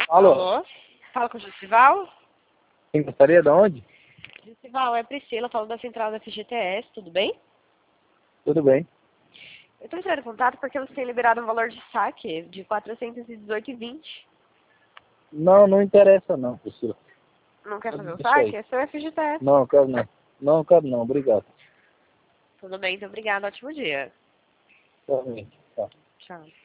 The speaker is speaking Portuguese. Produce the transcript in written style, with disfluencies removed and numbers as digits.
Alô? Alô? Fala com o Jussival? Quem gostaria de onde? Jussival, é Priscila, falando da central da FGTS, tudo bem? Tudo bem. Eu estou entrando em contato porque você tem liberado um valor de saque de R$ 418,20. Não, não interessa não, Priscila. Não quer fazer o Deixa aí. saque? É seu FGTS. Não, quero não. Não, quero não. Obrigado. Tudo bem, então obrigada. Ótimo dia. Realmente. Tá. Tchau.